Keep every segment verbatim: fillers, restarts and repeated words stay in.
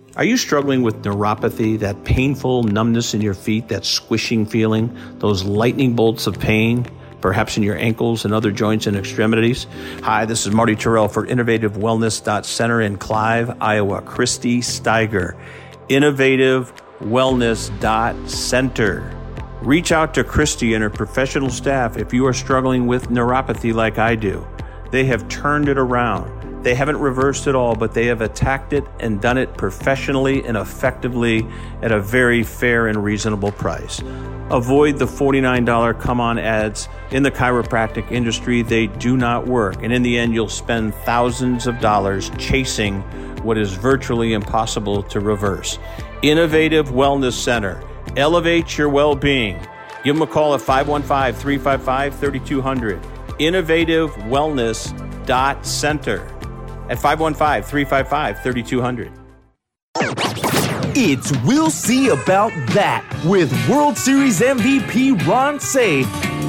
Are you struggling with neuropathy, that painful numbness in your feet, that squishing feeling, those lightning bolts of pain, perhaps in your ankles and other joints and extremities? Hi, this is Marty Terrell for Innovative Wellness Center in Clive, Iowa. Christy Steiger, Innovative Wellness Center. Reach out to Christy and her professional staff if you are struggling with neuropathy like I do. They have turned it around. They haven't reversed it all, but they have attacked it and done it professionally and effectively at a very fair and reasonable price. Avoid the forty-nine dollars come-on ads in the chiropractic industry. They do not work. And in the end, you'll spend thousands of dollars chasing what is virtually impossible to reverse. Innovative Wellness Center. Elevate your well-being. Give them a call at five one five, three five five, three two zero zero. Innovative Wellness Center. At five one five, three five five, three two zero zero. It's We'll See About That with World Series M V P Ron Cey.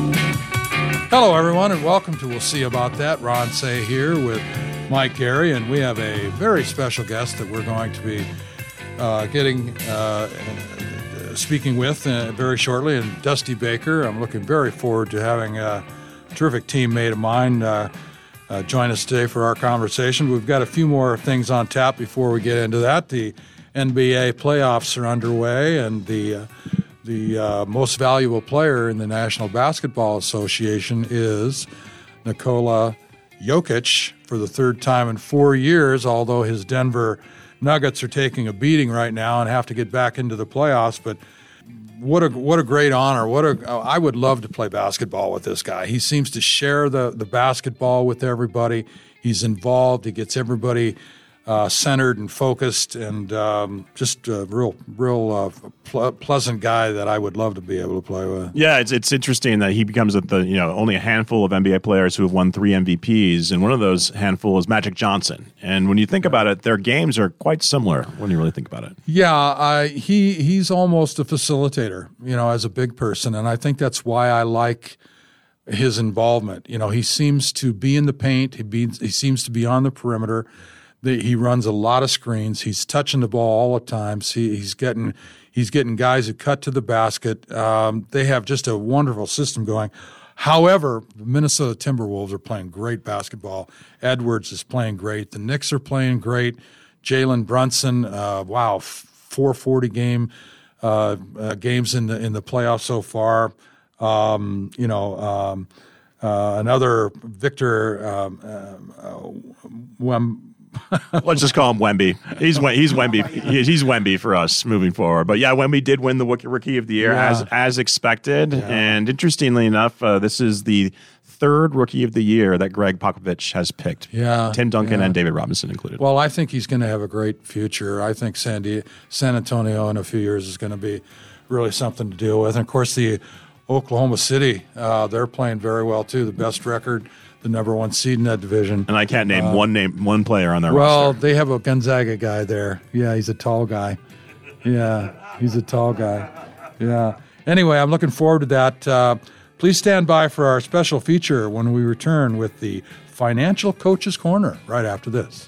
Hello, everyone, and welcome to We'll See About That. Ron Cey here with Mike Gary, and we have a very special guest that we're going to be uh, getting uh, speaking with uh, very shortly, and Dusty Baker. I'm looking very forward to having a terrific teammate of mine uh, Uh, join us today for our conversation. We've got a few more things on tap before we get into that. The N B A playoffs are underway, and the uh, the uh, most valuable player in the National Basketball Association is Nikola Jokic for the third time in four years, although his Denver Nuggets are taking a beating right now and have to get back into the playoffs. But What a what a great honor! What a I would love to play basketball with this guy. He seems to share the, the basketball with everybody. He's involved. He gets everybody uh, centered and focused, and um, just a real real uh, ple- pleasant guy that I would love to be able to play with. Yeah, it's it's interesting that he becomes the you know only a handful of N B A players who have won three M V Ps, and one of those handful is Magic Johnson. And when you think about it, their games are quite similar when you really think about it. Yeah, I, he he's almost a facilitator, you know, as a big person, and I think that's why I like his involvement. You know, he seems to be in the paint. He be, he seems to be on the perimeter. The, he runs a lot of screens. He's touching the ball all the time. See, he's getting he's getting guys who cut to the basket. Um, they have just a wonderful system going. However, the Minnesota Timberwolves are playing great basketball. Edwards is playing great. The Knicks are playing great. Jalen Brunson, uh, wow, four forty game uh, uh, games in the in the playoffs so far. Um, you know, um, uh, another Victor um, uh, Wem. Let's just call him Wemby. He's he's Wemby. He's Wemby for us moving forward. But yeah, Wemby did win the Rookie of the Year yeah. as as expected. Yeah. And interestingly enough, uh, this is the third Rookie of the Year that Greg Popovich has picked. Yeah, Tim Duncan yeah. and David Robinson included. Well, I think he's going to have a great future. I think San, Di- San Antonio in a few years is going to be really something to deal with. And of course, the Oklahoma City, uh, they're playing very well too. The best record. The number one seed in that division. And I can't name uh, one name, one player on their well, roster. Well, they have a Gonzaga guy there. Yeah, he's a tall guy. Yeah, he's a tall guy. Yeah. Anyway, I'm looking forward to that. Uh, please stand by for our special feature when we return with the Financial Coach's Corner right after this.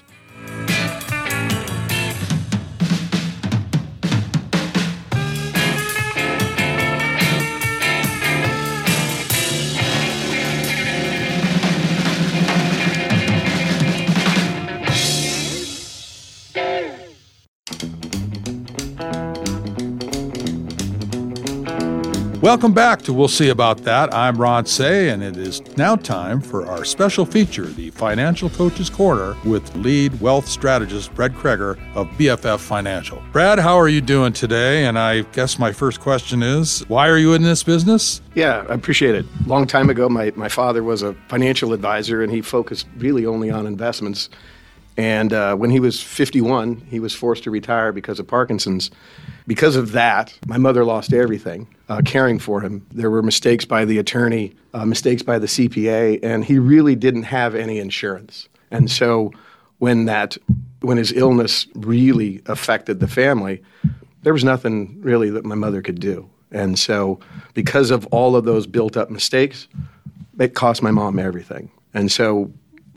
Welcome back to We'll See About That. I'm Ron Cey, and it is now time for our special feature, the Financial Coach's Corner, with lead wealth strategist Brad Kreger of B F F Financial. Brad, how are you doing today? And I guess my first question is, why are you in this business? Yeah, I appreciate it. A long time ago, my, my father was a financial advisor, and he focused really only on investments. And uh, when he was fifty-one, he was forced to retire because of Parkinson's. Because of that, my mother lost everything uh, caring for him. There were mistakes by the attorney, uh, mistakes by the C P A, and he really didn't have any insurance. And so when that, when his illness really affected the family, there was nothing really that my mother could do. And so because of all of those built-up mistakes, it cost my mom everything. And so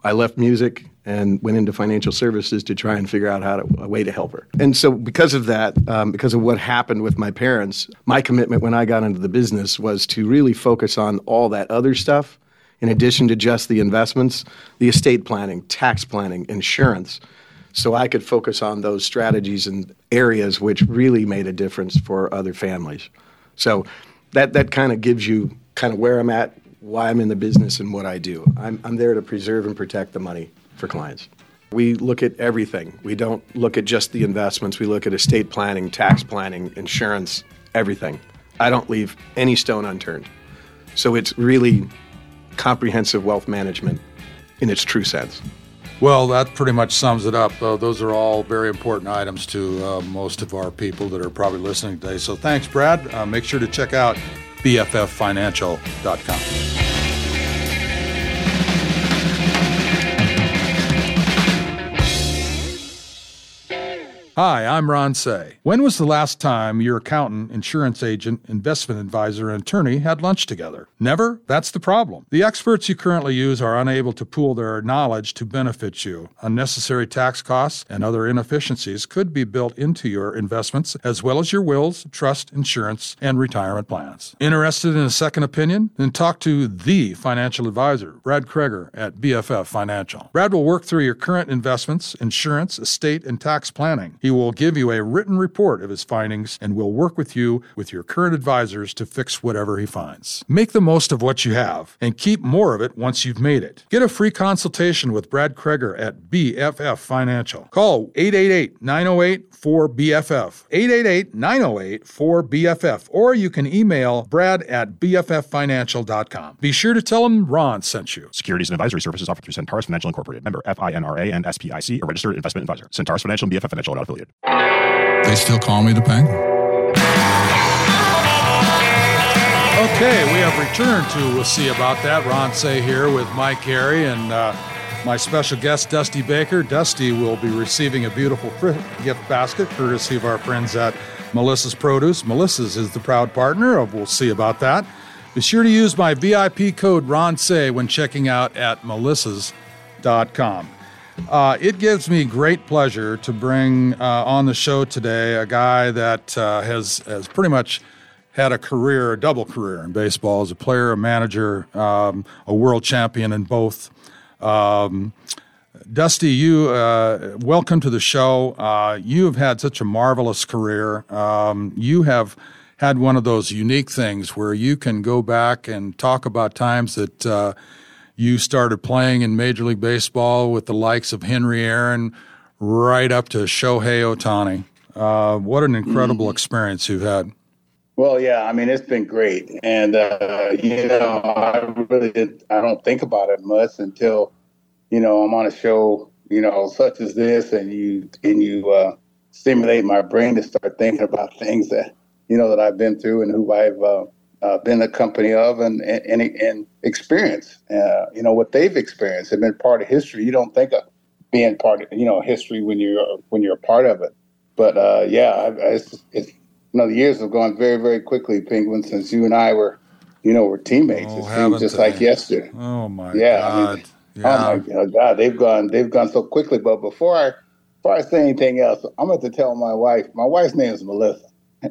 I left music and went into financial services to try and figure out how to, a way to help her. And so because of that, um, because of what happened with my parents, my commitment when I got into the business was to really focus on all that other stuff, in addition to just the investments, the estate planning, tax planning, insurance, so I could focus on those strategies and areas which really made a difference for other families. So that that kind of gives you kind of where I'm at, why I'm in the business, and what I do. I'm, I'm there to preserve and protect the money for clients. We look at everything. We don't look at just the investments. We look at estate planning, tax planning, insurance, everything. I don't leave any stone unturned. So it's really comprehensive wealth management in its true sense. Well, that pretty much sums it up. Uh, those are all very important items to uh, most of our people that are probably listening today. So thanks, Brad. Uh, make sure to check out B F F financial dot com. Hi, I'm Ron Say. When was the last time your accountant, insurance agent, investment advisor, and attorney had lunch together? Never? That's the problem. The experts you currently use are unable to pool their knowledge to benefit you. Unnecessary tax costs and other inefficiencies could be built into your investments, as well as your wills, trust, insurance, and retirement plans. Interested in a second opinion? Then talk to the financial advisor, Brad Kreger at B F F Financial. Brad will work through your current investments, insurance, estate, and tax planning. He will give you a written report of his findings and will work with you with your current advisors to fix whatever he finds. Make the most of what you have and keep more of it once you've made it. Get a free consultation with Brad Kreger at B F F Financial. Call eight eight eight, nine oh eight, four B F F, eight eight eight, nine oh eight, four B F F, or you can email brad at B F F financial dot com. Be sure to tell him Ron sent you. Securities and advisory services offered through Centaurus Financial Incorporated. Member F I N R A and S P I C, a registered investment advisor. Centaurus Financial and B F F Financial are not affiliated. They still call me the Penguin. Okay, we have returned to We'll See About That. Ron Say here with Mike Carey and uh, my special guest, Dusty Baker. Dusty will be receiving a beautiful gift basket courtesy of our friends at Melissa's Produce. Melissa's is the proud partner of We'll See About That. Be sure to use my V I P code RONSAY when checking out at melissas dot com. Uh, it gives me great pleasure to bring uh, on the show today a guy that uh, has has pretty much had a career, a double career in baseball as a player, a manager, um, a world champion in both. Um, Dusty, you uh, welcome to the show. Uh, you have had such a marvelous career. Um, you have had one of those unique things where you can go back and talk about times that uh, you started playing in Major League Baseball with the likes of Henry Aaron right up to Shohei Ohtani. Uh, what an incredible experience you've had. Well, yeah, I mean, it's been great. And, uh, you know, I really did, I don't think about it much until, you know, I'm on a show, you know, such as this, and you, and you uh, stimulate my brain to start thinking about things that, you know, that I've been through and who I've uh, uh, been the company of and, and, and experience, uh, you know, what they've experienced and been part of history. You don't think of being part of, you know, history when you're, when you're a part of it. But, uh, yeah, I, I, it's, it's, you know, the years have gone very, very quickly, Penguin, since you and I were, you know, were teammates. Oh, it seems just they? like yesterday. Oh my yeah, God! I mean, yeah. Oh my God! They've gone, they've gone so quickly. But before I, before I say anything else, I'm going to tell my wife. My wife's name is Melissa,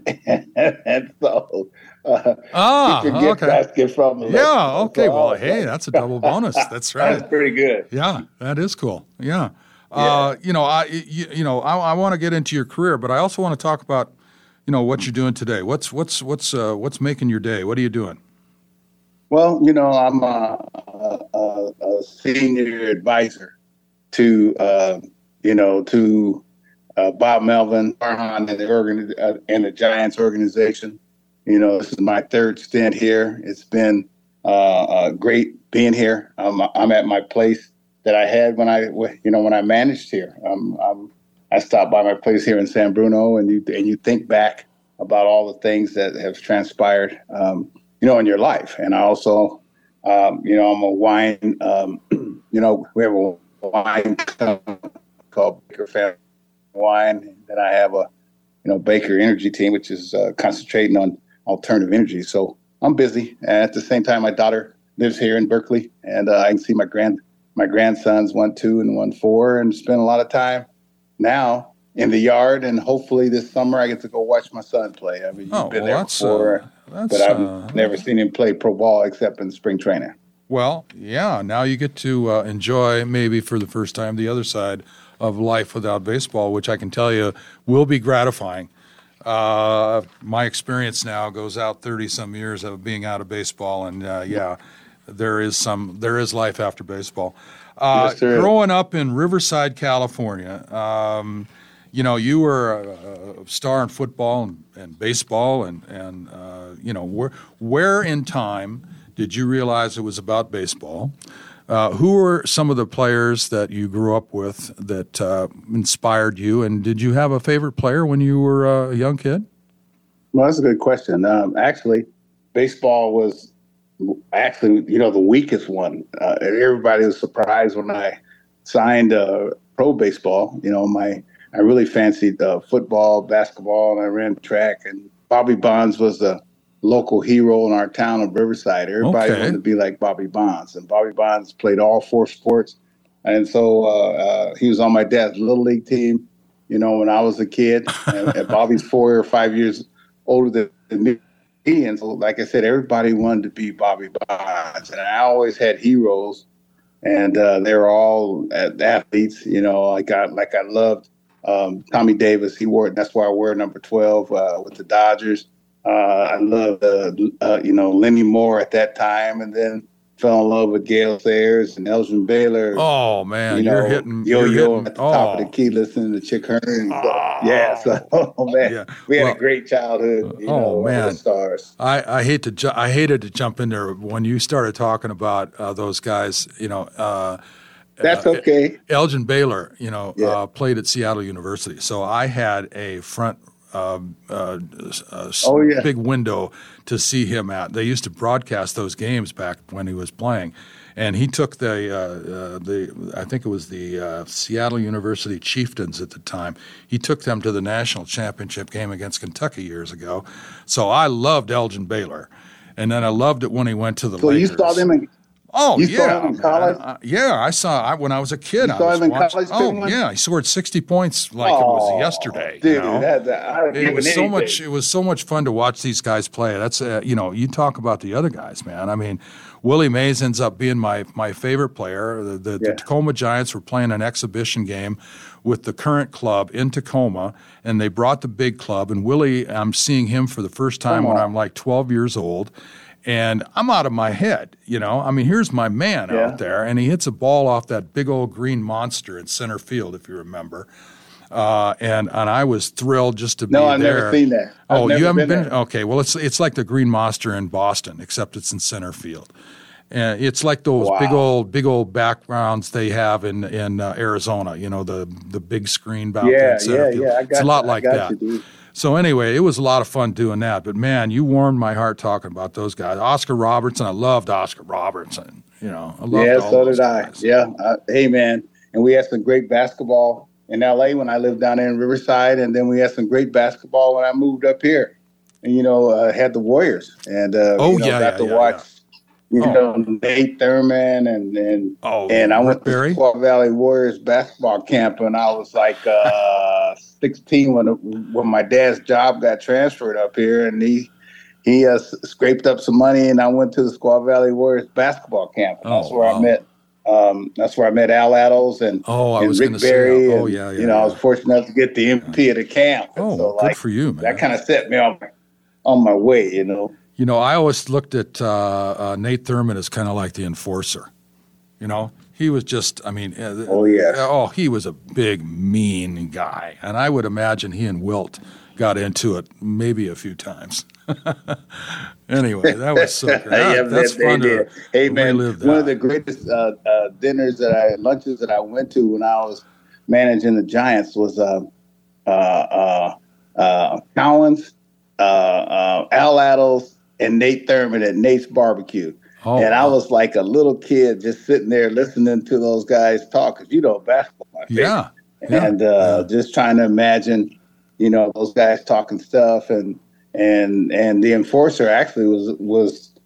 and so uh, ah, get your gift okay. basket from Melissa. Yeah. Okay. So, well, hey, that's a double bonus. That's right. That's pretty good. Yeah, that is cool. Yeah. Yeah. Uh, you know, I, you, you know, I, I want to get into your career, but I also want to talk about, you know, what you're doing today. What's what's what's uh, what's making your day? What are you doing? Well, you know, I'm a, a, a senior advisor to, uh, you know, to uh, Bob Melvin, Farhan, and the organ uh, and the Giants organization. You know, this is my third stint here. It's been uh, uh, great being here. I'm, I'm at my place that I had when I, you know, when I managed here. Um, I'm, I stopped by my place here in San Bruno, and you and you think back about all the things that have transpired, um, you know, in your life. And I also, um, you know, I'm a wine, um, you know, we have a wine company called Baker Family Wine. And then I have a, you know, Baker Energy team, which is uh, concentrating on alternative energy. So I'm busy. And at the same time, my daughter lives here in Berkeley, and uh, I can see my grand my grandsons, one two and one four, and spend a lot of time now in the yard. And hopefully this summer I get to go watch my son play. I mean, you've Oh, been well, there that's, before, uh, that's, but I've uh, never seen him play pro ball except in spring training. Well, yeah, now you get to uh, enjoy maybe for the first time the other side of life without baseball, which I can tell you will be gratifying. Uh, my experience now goes out thirty-some years of being out of baseball, and uh, yeah, there is some there is life after baseball. Uh, Yes, there is. growing up in Riverside, California, um, you know, you were a, a star in football and, and baseball, and and uh, you know, where where in time did you realize it was about baseball? Uh, who were some of the players that you grew up with that uh, inspired you, and did you have a favorite player when you were uh, a young kid? Well, that's a good question. Um, actually, baseball was actually, you know, the weakest one. Uh, everybody was surprised when I signed uh, pro baseball. You know, my I really fancied uh, football, basketball, and I ran track. And Bobby Bonds was the local hero in our town of Riverside. Everybody Okay. wanted to be like Bobby Bonds, and Bobby Bonds played all four sports. And so uh, uh, he was on my dad's little league team, you know, when I was a kid. And, and Bobby's four or five years older than me. And so, like I said, everybody wanted to be Bobby Bonds. And I always had heroes, and uh, they were all athletes, you know, like I, like I loved um, Tommy Davis. He wore, that's why I wear number twelve uh, with the Dodgers. Uh, I loved, uh, uh, you know, Lenny Moore at that time, and then fell in love with Gale Sayers and Elgin Baylor. Oh man, you you're know, hitting Yo you're Yo hitting, at the oh. top of the key, listening to Chick Hearn. Oh. Yeah, so oh, man, Yeah. we had Well, a great childhood. You oh, know, man. the stars. I, I hate to ju- I hated to jump in there when you started talking about uh, those guys. You know, uh, That's uh, okay. Elgin Baylor, you know, Yeah. uh, played at Seattle University. So I had a front um, uh, uh, Oh, yeah. big window to see him at. They used to broadcast those games back when he was playing. And he took the, uh, uh, the I think it was the uh, Seattle University Chieftains at the time. He took them to the national championship game against Kentucky years ago. So I loved Elgin Baylor. And then I loved it when he went to the So Lakers. you saw them in Oh You yeah, saw him in man. college? I- yeah, I saw. I, when I was a kid, You I saw was him in watching. college, Oh Finland? yeah, he scored sixty points like it was Oh, yesterday. dude, you know? that, that, I don't It give was an so anything. much. It was so much fun to watch these guys play. That's uh, you know, you talk about the other guys, man. I mean, Willie Mays ends up being my my favorite player. The, the, Yeah. the Tacoma Giants were playing an exhibition game with the current club in Tacoma, and they brought the big club. And Willie, I'm seeing him for the first time Come when on. I'm like twelve years old. And I'm out of my head, you know. I mean, here's my man Yeah. out there, and he hits a ball off that big old green monster in center field, if you remember. Uh, and and I was thrilled just to be No, I've there. never seen that. I've Oh, never you haven't been been? there. Okay, well, it's it's like the Green Monster in Boston, except it's in center field. And it's like those Wow. big old big old backgrounds they have in in uh, Arizona. You know, the the big screen out there Yeah, in center yeah, field. yeah. I got it's a lot you. I like got that. you, dude. So anyway, it was a lot of fun doing that. But man, you warmed my heart talking about those guys. Oscar Robertson, I loved Oscar Robertson. You know, I loved Yeah, all so those did I. guys. Yeah. Uh, hey, man. And we had some great basketball in L A when I lived down there in Riverside. And then we had some great basketball when I moved up here. And, you know, uh, had the Warriors. And, uh, Oh, you know, yeah, got yeah, to yeah, watch, you Oh. know, Nate Thurman. And, and, Oh, and I Rick went Barry? to Squaw Valley Warriors basketball camp. And I was like uh, sixteen when, when my dad's job got transferred up here. And he, he uh, scraped up some money, and I went to the Squaw Valley Warriors basketball camp. And Oh, that's where wow. I met. Um, that's where I met Al Addles and, Oh, I and was Rick gonna say, Barry. oh, and, yeah, yeah, You know, I yeah. was fortunate enough to get the M P of the camp. And Oh, so, good like, for you, man. that kind of set me on my, on my way. You know. You know, I always looked at uh, uh, Nate Thurman as kind of like the enforcer. You know, he was just, I mean, uh, Oh, yes. oh, he was a big, mean guy. And I would imagine he and Wilt got into it maybe a few times. Anyway, that was so great. Yeah, That- that's they fun to did. Hey, man, relive one of that. the greatest uh, uh, dinners that I, lunches that I went to when I was managing the Giants was uh, uh, uh, uh, Collins, uh, uh, Al Addles, and Nate Thurman at Nate's Barbecue. Oh, and I wow. was like a little kid just sitting there listening to those guys talk, because, you know, basketball, my favorite. Yeah. yeah. And uh, just trying to imagine, you know, those guys talking stuff. And and and the enforcer actually was was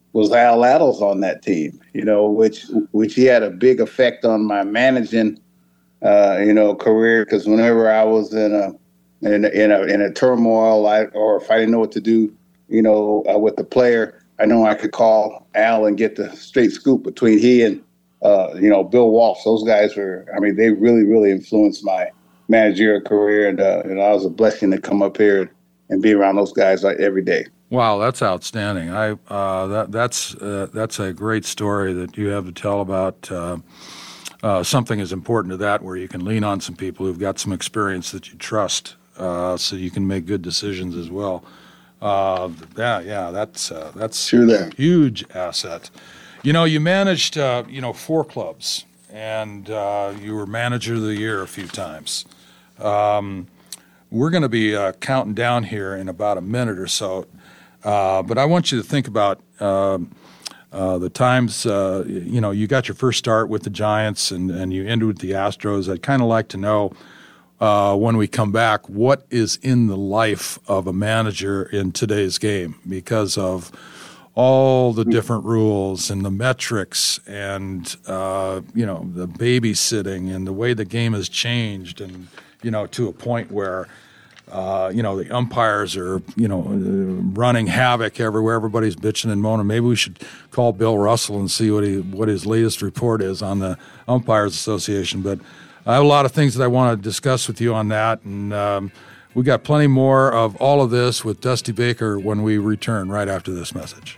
was Al Laddles on that team, you know, which which he had a big effect on my managing, uh, you know, career. Because whenever I was in a in a, in a, in a turmoil, I, or if I didn't know what to do, you know, uh, with the player, I know I could call Al and get the straight scoop between he and, uh, you know, Bill Walsh. Those guys were, I mean, they really, really influenced my managerial career. And, uh, and I was a blessing to come up here and be around those guys like every day. Wow, that's outstanding. I uh, that that's uh, that's a great story that you have to tell about uh, uh, something as important to that, where you can lean on some people who've got some experience that you trust, uh, so you can make good decisions as well. Uh, yeah, yeah, that's uh, that's True a that. huge asset. You know, you managed uh, you know four clubs, and uh, you were manager of the year a few times. Um, we're going to be uh, counting down here in about a minute or so. Uh, but I want you to think about uh, uh, the times, uh, you know, you got your first start with the Giants and, and you ended with the Astros. I'd kind of like to know uh, when we come back, what is in the life of a manager in today's game because of all the different rules and the metrics and, uh, you know, the babysitting and the way the game has changed and, you know, to a point where Uh, you know, the umpires are, you know, uh, running havoc everywhere. Everybody's bitching and moaning. Maybe we should call Bill Russell and see what he what his latest report is on the Umpires Association. But I have a lot of things that I want to discuss with you on that. And um, we got plenty more of all of this with Dusty Baker when we return right after this message.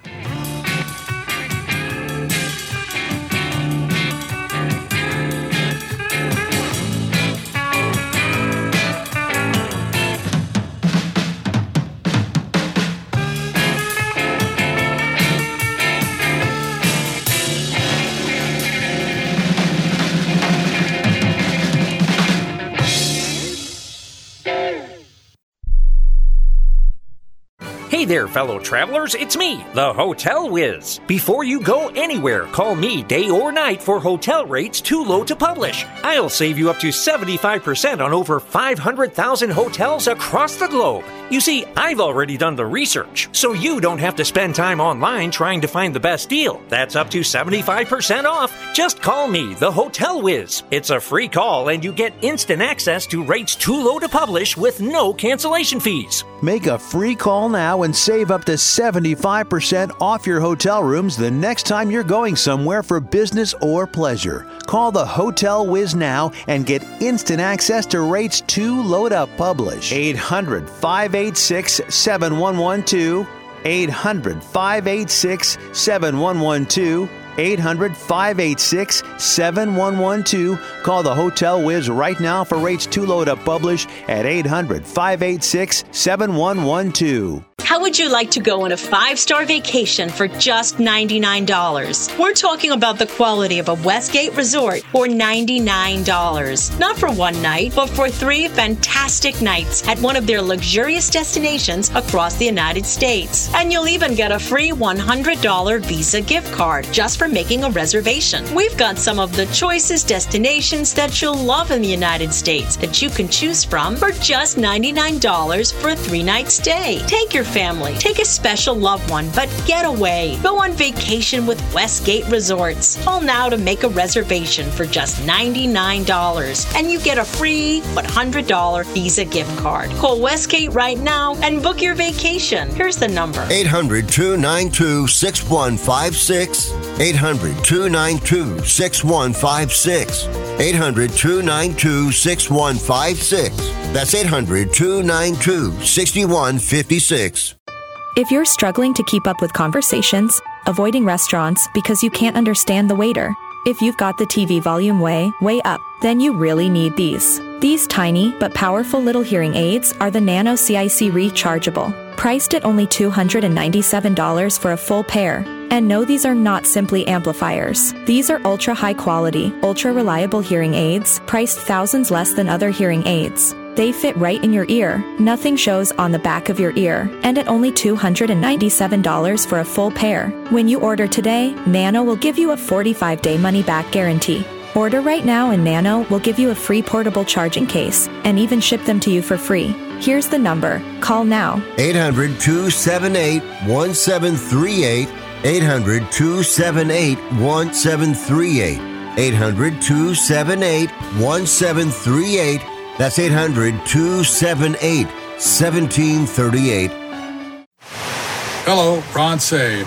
Hey there, fellow travelers, it's me, the Hotel Whiz. Before you go anywhere, call me day or night for hotel rates too low to publish. I'll save you up to seventy-five percent on over five hundred thousand hotels across the globe. You see, I've already done the research, so you don't have to spend time online trying to find the best deal. That's up to seventy-five percent off. Just call me, the Hotel Whiz. It's a free call and you get instant access to rates too low to publish with no cancellation fees. Make a free call now and save up to seventy-five percent off your hotel rooms the next time you're going somewhere for business or pleasure. Call the Hotel Whiz now and get instant access to rates too low to publish. eight hundred, five eight six, seven one one two. eight hundred, five eight six, seven one one two. eight hundred, five eight six, seven one one two. Call the Hotel Whiz right now for rates too low to publish at eight hundred, five eight six, seven one one two. How would you like to go on a five-star vacation for just ninety-nine dollars? We're talking about the quality of a Westgate resort for ninety-nine dollars. Not for one night, but for three fantastic nights at one of their luxurious destinations across the United States. And you'll even get a free one hundred dollars Visa gift card just for making a reservation. We've got some of the choicest destinations that you'll love in the United States that you can choose from for just ninety-nine dollars for a three-night stay. Take your family, take a special loved one, but get away. Go on vacation with Westgate Resorts. Call now to make a reservation for just ninety-nine dollars, and you get a free one hundred dollars Visa gift card. Call Westgate right now and book your vacation. Here's the number. eight hundred, two nine two, six one five six. eight hundred, two nine two, six one five six. eight hundred, two nine two, six one five six. That's eight hundred, two nine two, six one five six. If you're struggling to keep up with conversations, avoiding restaurants because you can't understand the waiter, if you've got the T V volume way, way up, then you really need these. These tiny but powerful little hearing aids are the Nano C I C Rechargeable, priced at only two hundred ninety-seven dollars for a full pair. And no, these are not simply amplifiers. These are ultra high quality, ultra reliable hearing aids, priced thousands less than other hearing aids. They fit right in your ear, nothing shows on the back of your ear, and at only two hundred ninety-seven dollars for a full pair. When you order today, Nano will give you a forty-five day money-back guarantee. Order right now and Nano will give you a free portable charging case and even ship them to you for free. Here's the number. Call now. eight hundred, two seven eight, one seven three eight. eight hundred, two seven eight, one seven three eight. eight hundred, two seven eight, one seven three eight. That's eight hundred, two seven eight, one seven three eight. Hello, Ron Say.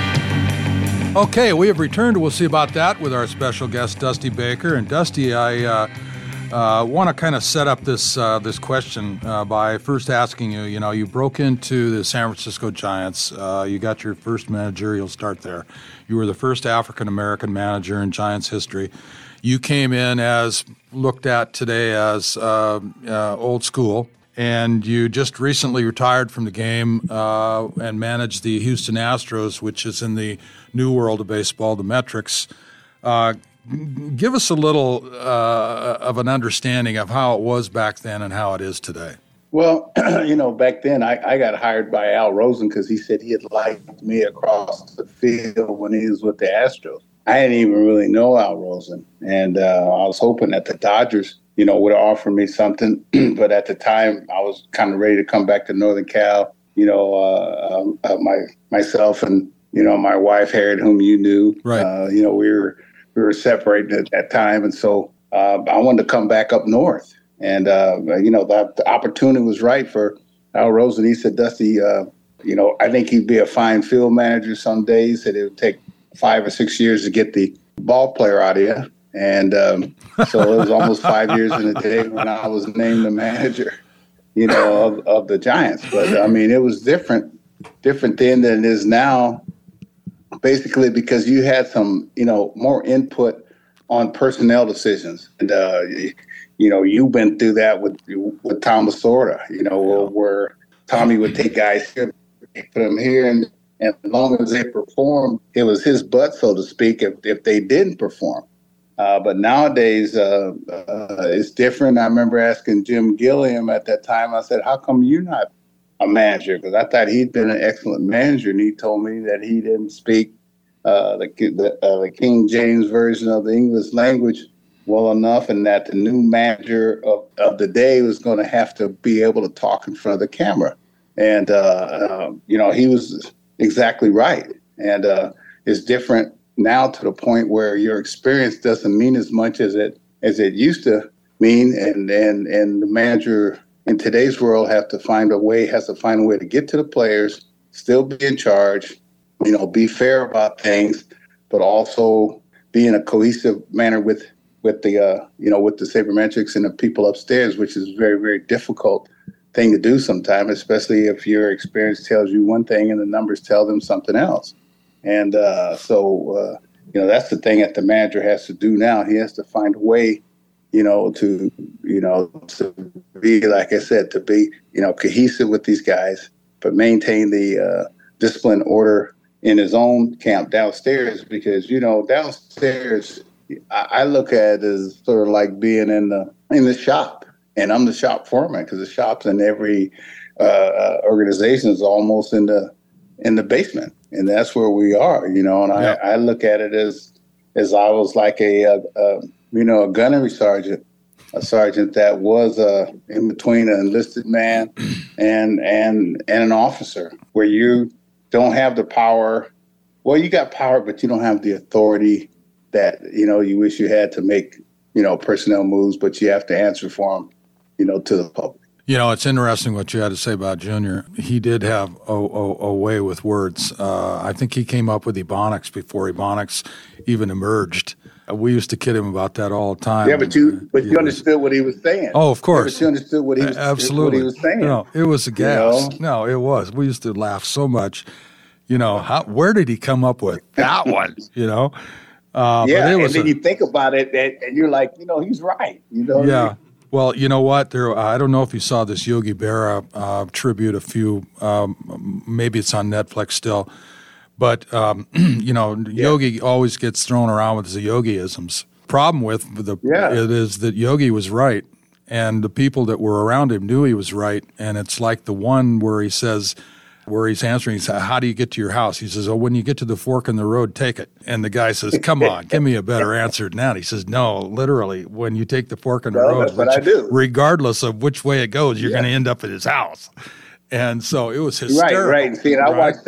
Okay, we have returned. We'll see about that with our special guest, Dusty Baker. And Dusty, I uh, uh, want to kind of set up this uh, this question uh, by first asking you, you know, you broke into the San Francisco Giants. Uh, you got your first managerial start there. You were the first African-American manager in Giants history. You came in as looked at today as uh, uh, old school. And you just recently retired from the game uh, and managed the Houston Astros, which is in the new world of baseball, the metrics. Uh, give us a little uh, of an understanding of how it was back then and how it is today. Well, you know, back then I, I got hired by Al Rosen because he said he had liked me across the field when he was with the Astros. I didn't even really know Al Rosen, and uh, I was hoping that the Dodgers, you know, would offer me something. But at the time, I was kind of ready to come back to Northern Cal. You know, uh, uh, my myself and, you know, my wife, Harriet, whom you knew. Right. Uh, you know, we were we were separated at that time. And so uh, I wanted to come back up north. And, uh, you know, the, the opportunity was right for Al Rosen. He said, Dusty, uh, you know, I think he'd be a fine field manager some days. That it would take five or six years to get the ball player out of you. And um, so it was almost five years in a day when I was named the manager, you know, of, of the Giants. But, I mean, it was different, different then than it is now, basically because you had some, you know, more input on personnel decisions. And, uh, you know, you've been through that with with Tom Lasorda, you know, where, where Tommy would take guys here, put them here, and, and as long as they performed, it was his butt, so to speak, if, if they didn't perform. Uh, but nowadays, uh, uh, it's different. I remember asking Jim Gilliam at that time, I said, how come you're not a manager? Because I thought he'd been an excellent manager, and he told me that he didn't speak uh, the, the, uh, the King James version of the English language well enough, and that the new manager of, of the day was going to have to be able to talk in front of the camera. And, uh, uh, you know, he was exactly right. And uh, it's different now to the point where your experience doesn't mean as much as it as it used to mean, and and and the manager in today's world have to find a way has to find a way to get to the players, still be in charge, you know, be fair about things, but also be in a cohesive manner with with the uh, you know with the sabermetrics and the people upstairs, which is a very very difficult thing to do sometimes, especially if your experience tells you one thing and the numbers tell them something else. And uh, so, uh, you know, that's the thing that the manager has to do now. He has to find a way, you know, to, you know, to be, like I said, to be, you know, cohesive with these guys, but maintain the uh, discipline order in his own camp downstairs. Because, you know, downstairs, I, I look at it as sort of like being in the in the shop. And I'm the shop foreman because the shops in every uh, organization is almost in the in the basement. And that's where we are, you know, and yeah. I, I look at it as as I was like a, a, a, you know, a gunnery sergeant, a sergeant that was uh, in between an enlisted man and and and an officer, where you don't have the power. Well, you got power, but you don't have the authority that, you know, you wish you had to make, you know, personnel moves, but you have to answer for them, you know, to the public. You know, it's interesting what you had to say about Junior. He did have a, a, a way with words. Uh, I think he came up with Ebonics before Ebonics even emerged. We used to kid him about that all the time. Yeah, but you but you understood what he was saying. Oh, of course. Yeah, but you understood what he was, Absolutely. what he was saying. No, it was a gas. You No, know? it was. We used to laugh so much. You know, how, where did he come up with that one? You know? Uh, yeah, but it and was then a, you think about it, and, and you're like, you know, he's right. You know? Yeah. I mean? Well, you know what? There, I don't know if you saw this Yogi Berra uh, tribute. A few, um, maybe it's on Netflix still, but um, you know, yeah. Yogi always gets thrown around with the Yogi-isms. Problem with the yeah. it is that Yogi was right, and the people that were around him knew he was right. And it's like the one where he says, where he's answering, he says, how do you get to your house? He says, oh, when you get to the fork in the road, take it. And the guy says, come on, give me a better answer than that. He says, no, literally, when you take the fork in the well, road, that's what which, I do. regardless of which way it goes, you're yeah. going to end up at his house. And so it was hysterical. Right, right. See, and I right? watched that.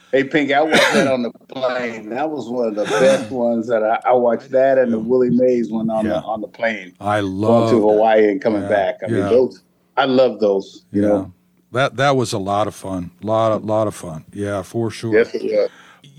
Hey, Pinky, I watched that on the plane. That was one of the best ones that I, I watched. That and the Willie Mays one on Yeah. the on the plane. I love going to Hawaii and coming yeah. back. I yeah. mean, those. I love those. You yeah. know, that that was a lot of fun. Lot of lot of fun. Yeah, for sure. yes, it was.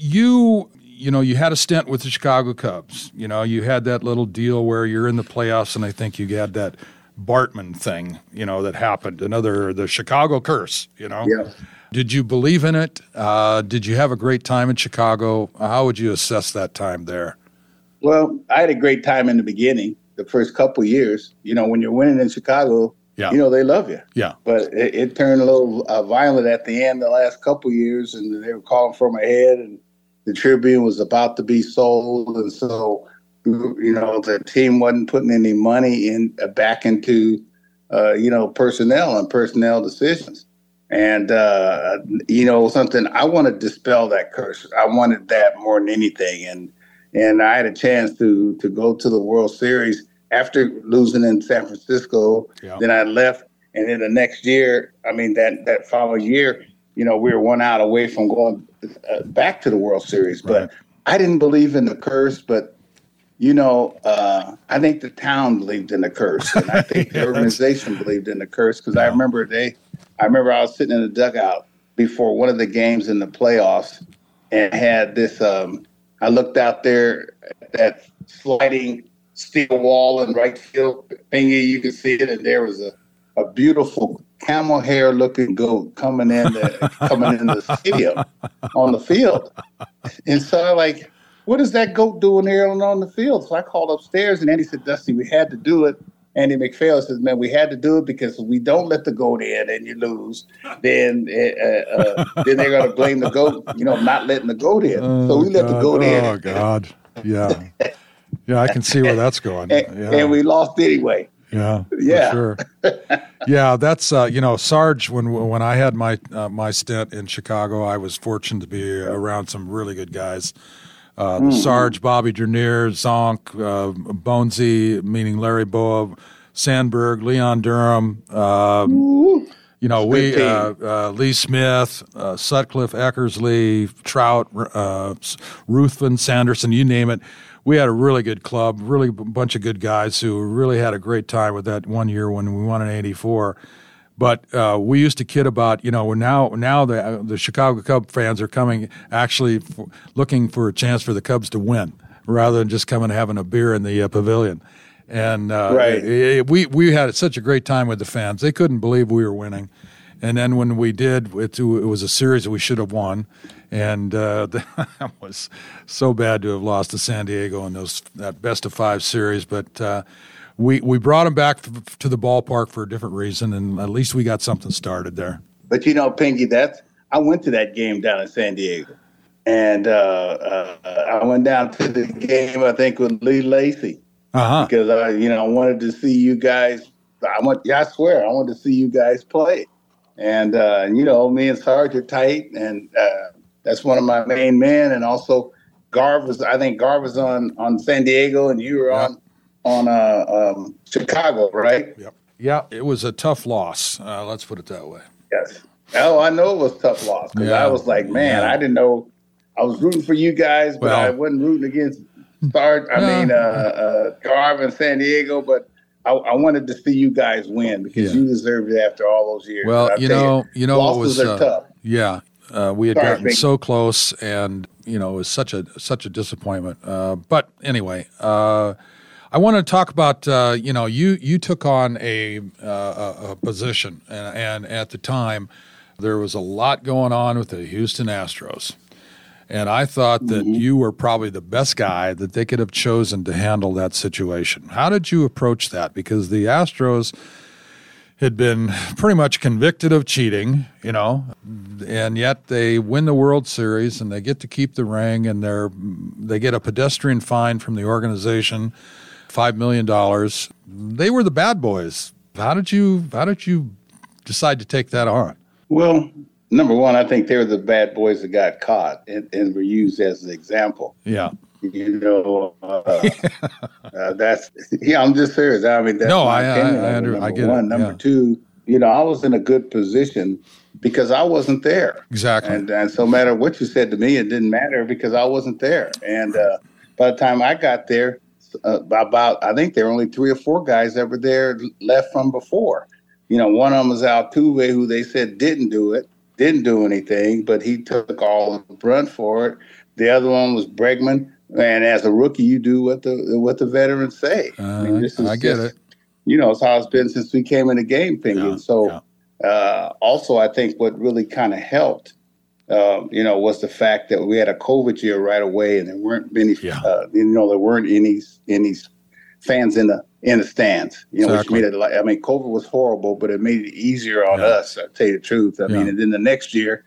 You you know you had a stint with the Chicago Cubs. You know you had that little deal where you're in the playoffs, and I think you had that Bartman thing. You know that happened. Another the Chicago curse. You know. Yeah. Did you believe in it? Uh, did you have a great time in Chicago? How would you assess that time there? Well, I had a great time in the beginning, the first couple of years. You know, when you're winning in Chicago, Yeah. you know, they love you. Yeah. But it, it turned a little uh, violent at the end the last couple of years, and they were calling for my head, and the Tribune was about to be sold. And so, you know, the team wasn't putting any money in uh, back into, uh, you know, personnel and personnel decisions. And, uh, you know, something, I want to dispel that curse. I wanted that more than anything. And and I had a chance to to go to the World Series after losing in San Francisco. Yeah. Then I left. And then the next year, I mean, that, that following year, you know, we were one out away from going uh, back to the World Series. But Right. I didn't believe in the curse. But, you know, uh, I think the town believed in the curse. And I think the organization believed in the curse because I remember they – I remember I was sitting in the dugout before one of the games in the playoffs and had this, um, I looked out there at that sliding steel wall in right field thingy. You could see it. And there was a, a beautiful camel hair looking goat coming in, the, coming in the stadium on the field. And so I like, what is that goat doing here on, on the field? So I called upstairs and Andy said, Dusty, we had to do it. Andy McPhail says, man, we had to do it because if we don't let the goat in and you lose, then uh, uh, then they're going to blame the goat, you know, not letting the goat in. Oh, so we let God. the goat in. Oh, God. Yeah. Yeah, I can see where that's going. and, Yeah. and we lost anyway. Yeah, Yeah. for sure. Yeah, that's uh, you know, Sarge. When when I had my uh, my stint in Chicago, I was fortunate to be around some really good guys. Uh, Mm-hmm. Sarge, Bobby Dernier, Zonk, uh, Bonesy, meaning Larry Boa, Sandberg, Leon Durham. Uh, you know, we Good uh, uh, Lee Smith, uh, Sutcliffe, Eckersley, Trout, uh, Ruthven, Sanderson, you name it. We had a really good club, really a bunch of good guys who really had a great time with that one year when we won in eighty-four. But uh, we used to kid about, you know, we're now now the the Chicago Cub fans are coming actually for, looking for a chance for the Cubs to win rather than just coming and having a beer in the uh, pavilion. And uh, Right. it, it, we we had such a great time with the fans; they couldn't believe we were winning. And then when we did, it, it was a series that we should have won, and uh, that was so bad to have lost to San Diego in those that best of five series. But uh, we we brought them back to the ballpark for a different reason, and at least we got something started there. But, you know, Pinky, that's, I went to that game down in San Diego. And uh, uh, I went down to the game, I think, with Lee Lacy. Uh-huh. Because, I, you know, I wanted to see you guys. I want, yeah, I swear, I wanted to see you guys play. And, uh, you know, me and Sarge are tight, and uh, that's one of my main men. And also, Garv was, I think Garv was on, on San Diego, and you were Yeah. on on uh, um, Chicago, right? Yep. Yeah, it was a tough loss. Uh, let's put it that way. Yes. Oh, I know it was a tough loss because Yeah. I was like, man, Yeah. I didn't know. I was rooting for you guys, but Well- I wasn't rooting against Sarge. I Yeah. mean, uh, uh, Garv and San Diego, but I, I wanted to see you guys win because Yeah. you deserved it after all those years. Well, And I you tell know, you know, what losses was are uh, tough. yeah. Uh, we had Sorry, gotten Vic. so close, and you know, it was such a such a disappointment. Uh, but anyway, uh, I want to talk about uh, you know, you you took on a uh, a, a position, and, and at the time there was a lot going on with the Houston Astros. And I thought that Mm-hmm. you were probably the best guy that they could have chosen to handle that situation. How did you approach that? Because the Astros had been pretty much convicted of cheating, you know, and yet they win the World Series and they get to keep the ring, and they're they get a pedestrian fine from the organization, five million dollars. They were the bad boys. How did you how did you decide to take that on? Well, number one, I think they were the bad boys that got caught and, and were used as an example. Yeah. You know, uh, uh, that's yeah. I'm just serious. I mean, that's No, my I- I- opinion. I of it, under- number I get it, one. Number yeah. two, you know, I was in a good position because I wasn't there. Exactly. And, and so no matter what you said to me, it didn't matter because I wasn't there. And uh, by the time I got there, uh, about I think there were only three or four guys that were there left from before. You know, one of them was Altuve, who they said didn't do it, didn't do anything, but he took all the brunt for it. The other one was Bregman, and as a rookie, you do what the what the veterans say. Uh, I mean, this is I get just, it. You know, it's how it's been since we came in the game thinking. Yeah, so, yeah. Uh, also, I think what really kind of helped, uh, you know, was the fact that we had a COVID year right away, and there weren't many, Yeah. uh, you know, there weren't any any fans in the in the stands. You know, Exactly. which made it like I mean, COVID was horrible, but it made it easier on Yeah. us. I'll tell you the truth. I Yeah. mean, and then the next year.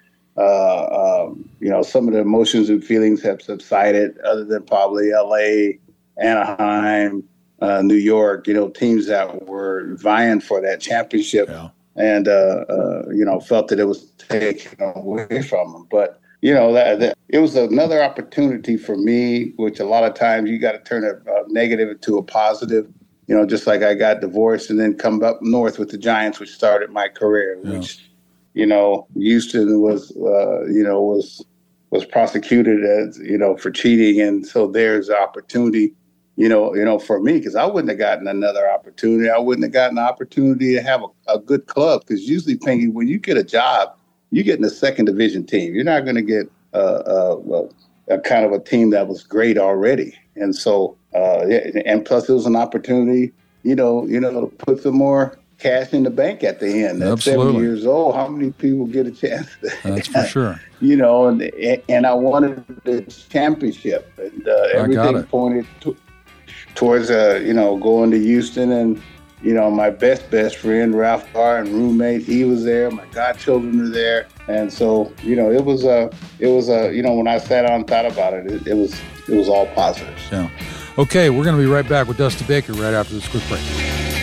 Uh, um, you know, some of the emotions and feelings have subsided, other than probably L A, Anaheim, uh, New York. You know, teams that were vying for that championship, Yeah. and uh, uh, you know, felt that it was taken away from them. But you know, that, that it was another opportunity for me, which a lot of times you got to turn a, a negative into a positive. You know, just like I got divorced and then come up north with the Giants, which started my career, Yeah. which. You know, Houston was, uh, you know, was was prosecuted as, you know, for cheating, and so there's an opportunity, you know, you know, for me because I wouldn't have gotten another opportunity. I wouldn't have gotten an opportunity to have a, a good club because usually, Pinky, when you get a job, you get in a second division team. You're not going to get uh, uh, well, a kind of a team that was great already, and so uh, and plus it was an opportunity, you know, you know, to put some more cash in the bank at the end. At Absolutely. seventy years old, how many people get a chance? That's for sure. You know, and and I wanted the championship, and uh, I got everything it. pointed to, towards uh, you know, going to Houston, and you know, my best best friend Ralph Barr and roommate, he was there. My godchildren were there, and so you know, it was a, uh, it was a, uh, you know, when I sat down and thought about it, it, it was it was all positive. Yeah. Okay, we're going to be right back with Dusty Baker right after this quick break.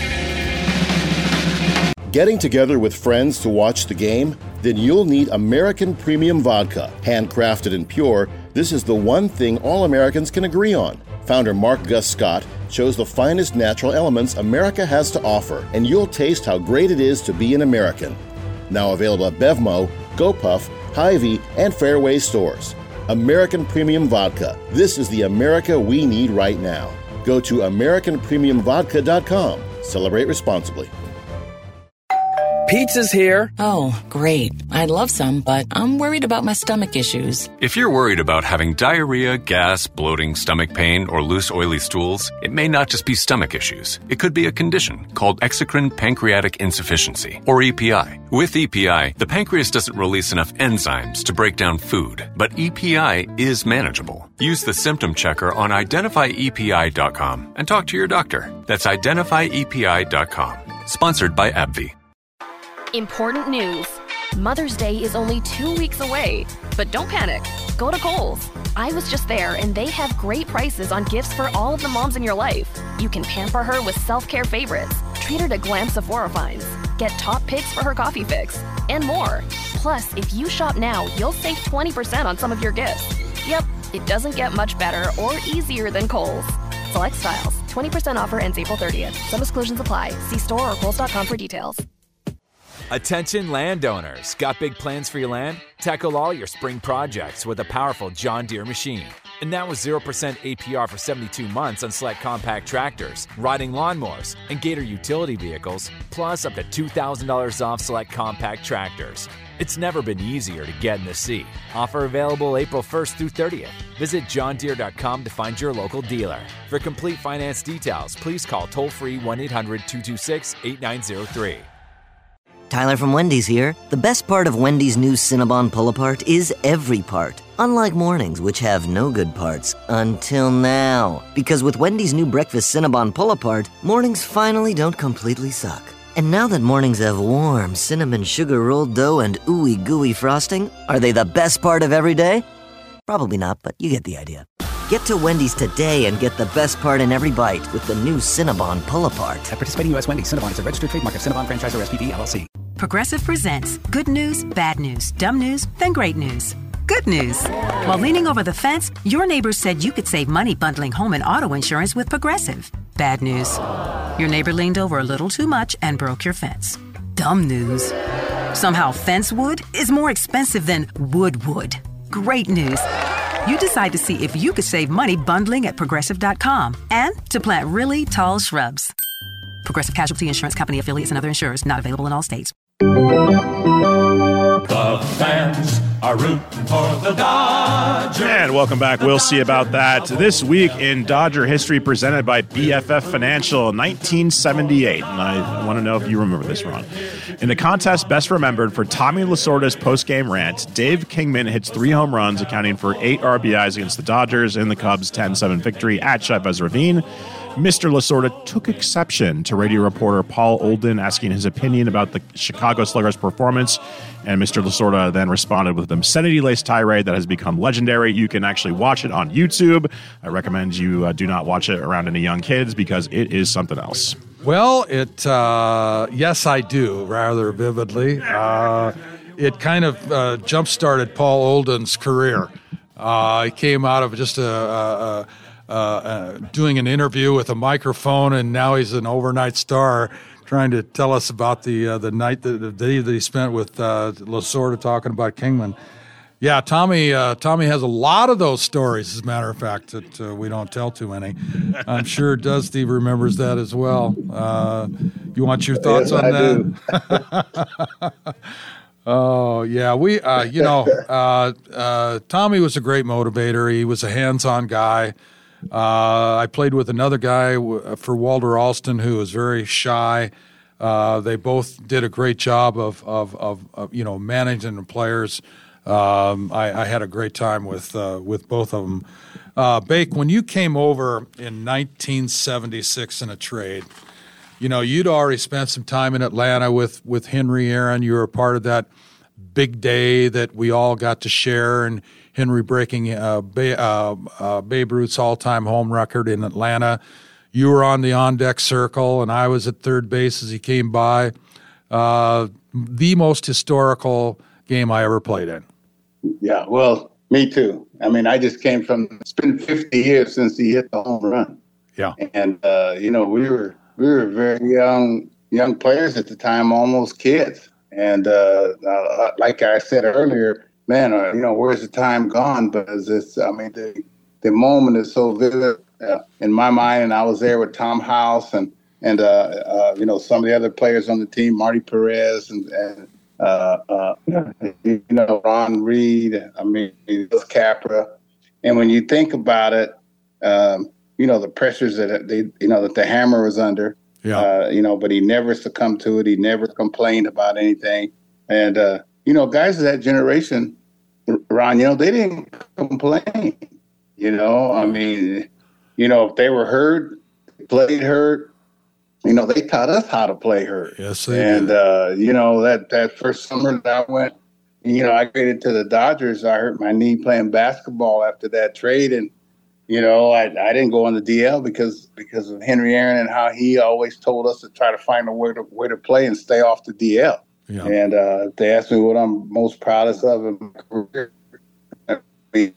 Getting together with friends to watch the game? Then you'll need American Premium Vodka. Handcrafted and pure, this is the one thing all Americans can agree on. Founder Mark Gus Scott chose the finest natural elements America has to offer, and you'll taste how great it is to be an American. Now available at Bevmo, GoPuff, Hy-Vee, and Fairway stores. American Premium Vodka. This is the America we need right now. Go to American Premium Vodka dot com. Celebrate responsibly. Pizza's here. Oh, great. I'd love some, but I'm worried about my stomach issues. If you're worried about having diarrhea, gas, bloating, stomach pain, or loose, oily stools, it may not just be stomach issues. It could be a condition called exocrine pancreatic insufficiency, or E P I. With E P I, the pancreas doesn't release enough enzymes to break down food, but E P I is manageable. Use the symptom checker on identify E P I dot com and talk to your doctor. That's identify E P I dot com. Sponsored by AbbVie. Important news. Mother's Day is only two weeks away. But don't panic. Go to Kohl's. I was just there, and they have great prices on gifts for all of the moms in your life. You can pamper her with self-care favorites, treat her to glam Sephora finds, get top picks for her coffee fix, and more. Plus, if you shop now, you'll save twenty percent on some of your gifts. Yep, it doesn't get much better or easier than Kohl's. Select styles. twenty percent offer ends April thirtieth. Some exclusions apply. See store or kohls dot com for details. Attention landowners. Got big plans for your land? Tackle all your spring projects with a powerful John Deere machine. And now with zero percent A P R for seventy-two months on select compact tractors, riding lawnmowers, and Gator utility vehicles, plus up to two thousand dollars off select compact tractors. It's never been easier to get in the sea. Offer available April first through thirtieth. Visit john deere dot com to find your local dealer. For complete finance details, please call toll-free one eight hundred two two six eight nine zero three. Tyler from Wendy's here. The best part of Wendy's new Cinnabon Pull-Apart is every part. Unlike mornings, which have no good parts. Until now. Because with Wendy's new breakfast Cinnabon Pull-Apart, mornings finally don't completely suck. And now that mornings have warm cinnamon sugar rolled dough and ooey gooey frosting, are they the best part of every day? Probably not, but you get the idea. Get to Wendy's today and get the best part in every bite with the new Cinnabon Pull-Apart. At participating U S Wendy's, Cinnabon is a registered trademark of Cinnabon Franchisor S P V L L C. Progressive presents good news, bad news, dumb news, then great news. Good news. While leaning over the fence, your neighbor said you could save money bundling home and auto insurance with Progressive. Bad news. Your neighbor leaned over a little too much and broke your fence. Dumb news. Somehow fence wood is more expensive than wood wood. Great news. You decide to see if you could save money bundling at Progressive dot com and to plant really tall shrubs. Progressive Casualty Insurance Company affiliates and other insurers not available in all states. The fans are rooting for the Dodgers. And welcome back. We'll see about that this week in Dodger history, presented by B F F Financial, nineteen seventy-eight. And I want to know if you remember this, Ron. In the contest best remembered for Tommy Lasorda's post-game rant, Dave Kingman hits three home runs, accounting for eight R B Is against the Dodgers in the Cubs' ten seven victory at Chavez Ravine. Mister Lasorda took exception to radio reporter Paul Olden asking his opinion about the Chicago Sluggers' performance, and Mister Lasorda then responded with an obscenity-laced tirade that has become legendary. You can actually watch it on YouTube. I recommend you uh, do not watch it around any young kids because it is something else. Well, it uh, yes, I do, rather vividly. Uh, it kind of uh, jump-started Paul Olden's career. Uh, he came out of just a... a, a Uh, uh, doing an interview with a microphone, and now he's an overnight star, trying to tell us about the uh, the night that the day that he spent with uh, Lasorda talking about Kingman. Yeah, Tommy uh, Tommy has a lot of those stories, as a matter of fact, that uh, we don't tell too many. I'm sure Dusty remembers that as well. Uh, you want your thoughts yes, on I that? Do. Oh, yeah. We, uh, you know, uh, uh, Tommy was a great motivator. He was a hands-on guy. Uh, I played with another guy w- for Walter Alston who was very shy. Uh, they both did a great job of, of, of, of you know, managing the players. Um, I, I had a great time with uh, with both of them. Uh, Bake, when you came over in nineteen seventy-six in a trade, you know, you'd already spent some time in Atlanta with, with Henry Aaron. You were a part of that big day that we all got to share, and Henry breaking uh, ba- uh, uh, Babe Ruth's all-time home record in Atlanta. You were on the on-deck circle, and I was at third base as he came by. Uh, the most historical game I ever played in. Yeah, well, me too. I mean, I just came from, it's been fifty years since he hit the home run. Yeah. And, uh, you know, we were we were very young young players at the time, almost kids. And uh, uh, like I said earlier, man, uh, you know, where's the time gone? Because it's, I mean, the the moment is so vivid uh, in my mind. And I was there with Tom House and, and uh, uh, you know, some of the other players on the team, Marty Perez and, and uh, uh, you know, Ron Reed, I mean, Capra. And when you think about it, um, you know, the pressures that they, you know, that the Hammer was under, yeah. uh, you know, but he never succumbed to it. He never complained about anything. And, uh, you know, guys of that generation, Ron, you know, they didn't complain. You know, I mean, you know, if they were hurt, played hurt, you know, they taught us how to play hurt. Yes, they and, did. uh, you know, that, that first summer that I went, you know, I traded to the Dodgers. I hurt my knee playing basketball after that trade. And, you know, I, I didn't go on the D L because because of Henry Aaron and how he always told us to try to find a way to, way to play and stay off the D L. Yeah. And uh, if they asked me what I'm most proudest of in my career, I mean,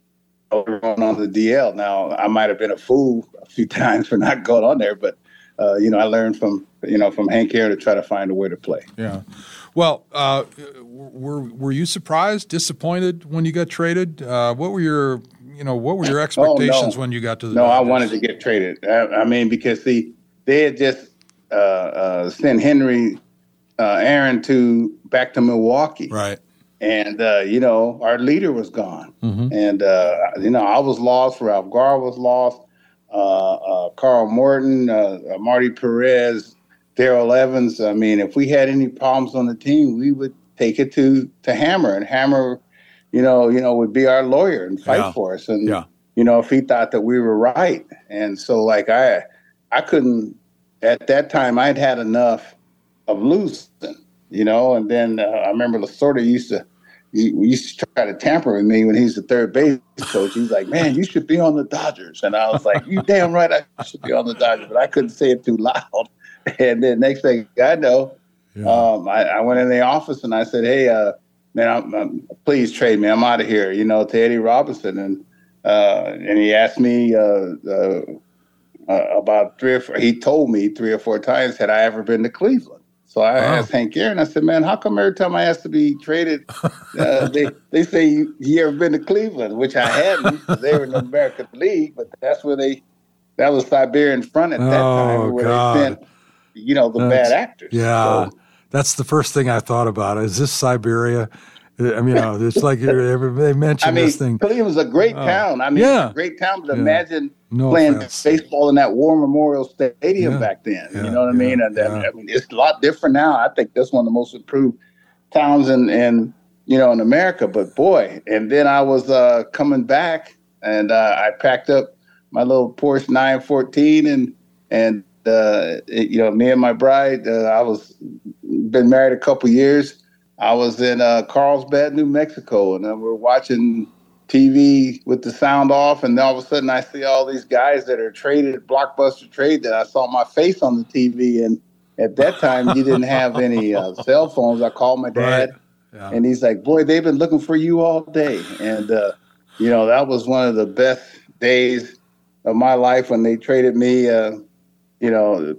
going on the D L. Now, I might have been a fool a few times for not going on there, but, uh, you know, I learned from, you know, from Hank Aaron to try to find a way to play. Yeah. Well, uh, were were you surprised, disappointed when you got traded? Uh, what were your, you know, what were your expectations oh, no. when you got to the No, Dodgers? I wanted to get traded. I, I mean, because the, they had just uh, uh, sent Henry uh, Aaron to back to Milwaukee. Right. And, uh, you know, our leader was gone. Mm-hmm. And, uh, you know, I was lost. Ralph Garr was lost. Uh, uh, Carl Morton, uh, uh, Marty Perez, Darrell Evans. I mean, if we had any problems on the team, we would take it to, to Hammer. And Hammer, you know, you know, would be our lawyer and fight yeah. for us. And, yeah. you know, if he thought that we were right. And so, like, I, I couldn't, at that time, I'd had enough of losing, you know. And then uh, I remember Lasorda used to, He, we used to try to tamper with me when he's the third base coach. He's like, man, you should be on the Dodgers. And I was like, you damn right I should be on the Dodgers. But I couldn't say it too loud. And then next thing I know, yeah. um, I, I went in the office and I said, hey, uh, man, I'm, I'm, please trade me. I'm out of here, you know, to Eddie Robinson. And uh, and he asked me uh, uh, uh, about three or four, he told me three or four times, had I ever been to Cleveland? So I Oh. asked Hank Aaron, I said, man, how come every time I ask to be traded, uh, they, they say you, you ever been to Cleveland, which I hadn't because they were in the American League, but that's where they, that was Siberian Front at that Oh, time where God. they sent, you know, the That's- bad actors. Yeah, So, that's the first thing I thought about. Is this Siberia? I mean, you know, it's like you're, they mentioned I mean, this thing. Cleveland's a great Oh. town. I mean, Yeah. it's a great town, but Yeah. imagine No playing offense. baseball in that War Memorial Stadium Yeah. back then. Yeah, You know what I yeah, mean? And, and, yeah. I mean, it's a lot different now. I think that's one of the most improved towns in, in you know, in America. But boy, and then I was uh, coming back, and uh, I packed up my little Porsche nine fourteen, and and uh, it, you know, me and my bride, uh, I was been married a couple years. I was in uh, Carlsbad, New Mexico, and uh, we're watching T V with the sound off, and then all of a sudden I see all these guys that are traded, Blockbuster trade, that I saw my face on the T V. And at that time, you didn't have any uh, cell phones. I called my dad, Right. Yeah. and he's like, boy, they've been looking for you all day. And, uh, you know, that was one of the best days of my life when they traded me, uh, you know,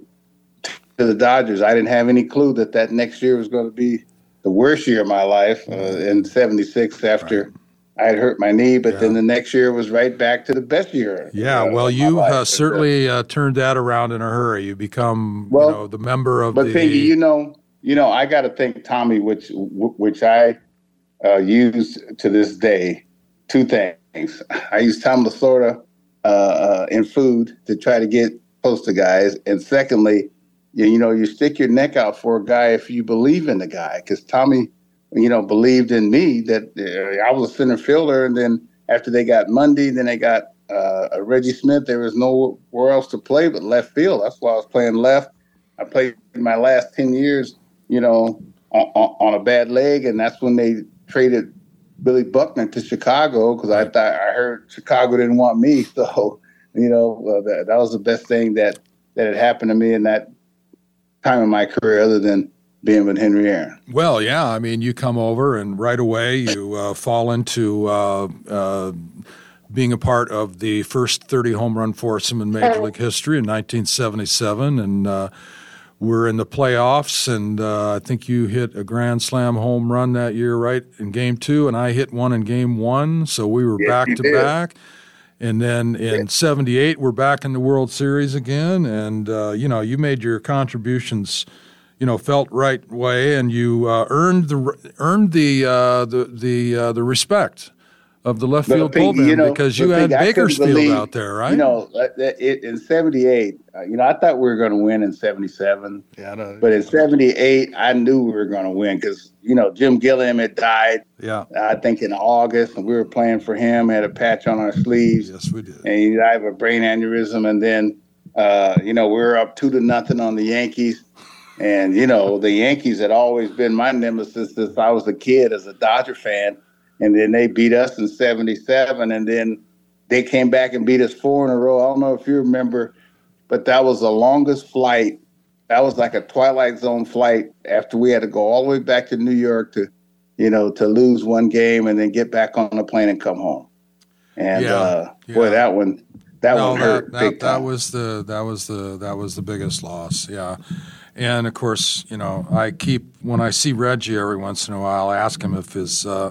to the Dodgers. I didn't have any clue that that next year was going to be the worst year of my life uh, in seventy-six after Right. I had hurt my knee, but Yeah. then the next year was right back to the best year. Yeah, uh, well, of my you life. uh, certainly uh, turned that around in a hurry. You become, Well, you know, the member of But the. Pinky, you know, you know, I got to thank Tommy, which which I uh, use to this day. Two things: I use Tom Lasorda uh, uh, in food to try to get close to guys, and secondly, you, you know, you stick your neck out for a guy if you believe in the guy, because Tommy, you know, believed in me that uh, I was a center fielder, and then after they got Mundy, then they got uh, Reggie Smith. There was nowhere else to play but left field. That's why I was playing left. I played my last ten years, you know, on, on a bad leg, and that's when they traded Billy Buckner to Chicago because I thought I heard Chicago didn't want me. So, you know, uh, that, that was the best thing that, that had happened to me in that time in my career, other than being with Henry Aaron. Well, yeah, I mean, you come over and right away you uh, fall into uh, uh, being a part of the first thirty home run foursome in Major League history in nineteen seventy-seven, and uh, we're in the playoffs, and uh, I think you hit a grand slam home run that year, right, in game two, and I hit one in game one, so we were Yes, back you to did. back. And then in seventy-eight, we're back in the World Series again, and uh, you know, you made your contributions, you know, felt right way, and you uh, earned the earned the uh, the the uh, the respect of the left But field Pinky, bullpen you know, because but you had Pinky, I couldn't Bakersfield believe, out there, right? You know, uh, it, in seventy-eight, uh, you know, I thought we were going to win in seventy-seven. Yeah, no, But in seventy-eight, I knew we were going to win because, you know, Jim Gilliam had died, yeah, I think, in August, and we were playing for him, had a patch on our sleeves. Yes, we did. And he died of a brain aneurysm. And then, uh, you know, we were up two to nothing on the Yankees. And, you know, the Yankees had always been my nemesis since I was a kid as a Dodger fan. And then they beat us in seventy-seven. And then they came back and beat us four in a row. I don't know if you remember, but that was the longest flight. That was like a Twilight Zone flight after we had to go all the way back to New York to, you know, to lose one game and then get back on the plane and come home. And, Yeah, uh, yeah. boy, that one, that no, one hurt that, big that, that time. was the that was the that was the biggest loss. Yeah, and of course, you know, I keep when I see Reggie every once in a while, I ask him if his uh,